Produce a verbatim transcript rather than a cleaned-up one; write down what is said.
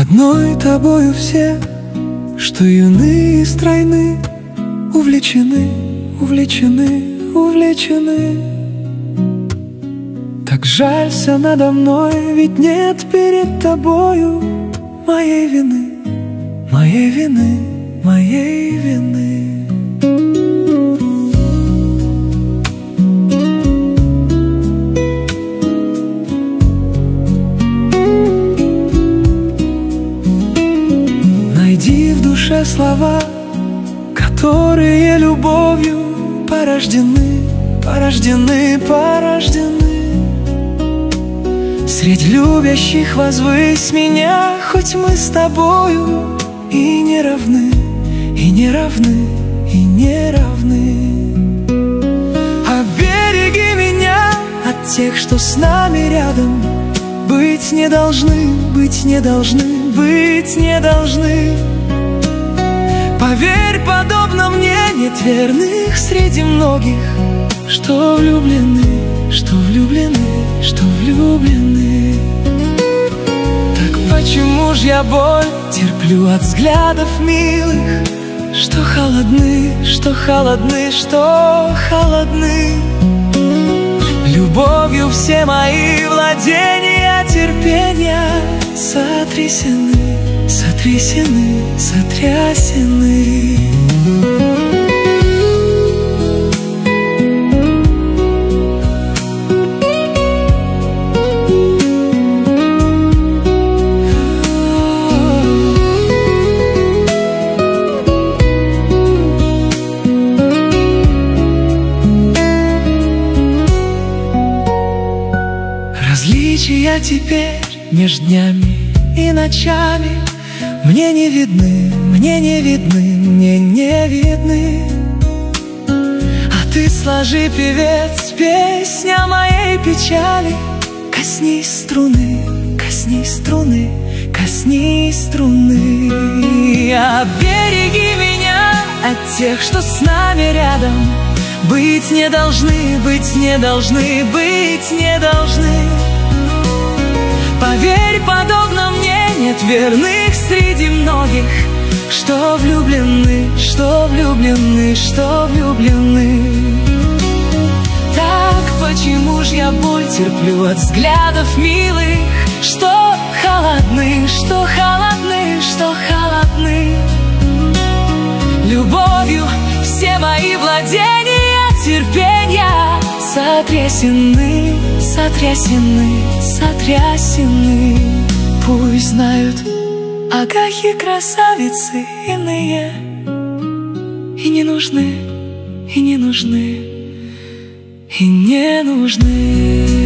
Одной тобою все, что юны и стройны, увлечены, увлечены, увлечены. Так жалься надо мной, ведь нет перед тобою моей вины, моей вины, моей вины. Найди в душе слова, которые любовью порождены, порождены, порождены. Средь любящих возвысь меня, хоть мы с тобою и не равны, и не равны, и не равны. Обереги меня от тех, что с нами рядом, быть не должны, быть не должны, быть не должны. Поверь, подобно мне нет верных среди многих, что влюблены, что влюблены, что влюблены. Так почему ж я боль терплю от взглядов милых, что холодны, что холодны, что холодны? Любовью все мои владения, терпения сотрясены, сотрясены, сотрясены. Различия теперь между днями и ночами мне не видны, мне не видны, мне не видны. А ты сложи, певец, песня моей печали. Коснись струны, коснись струны, коснись струны. Обереги меня от тех, что с нами рядом, быть не должны, быть не должны, быть не должны. Поверь, подобно мне нет верных среди многих, что влюблены, что влюблены, что влюблены. Так почему ж я боль терплю от взглядов милых, что холодны, что холодны, что холодны? Любовью все мои владения, терпения сотрясены, сотрясены, сотрясены. Пусть знают агахи красавицы иные, и не нужны, и не нужны, и не нужны.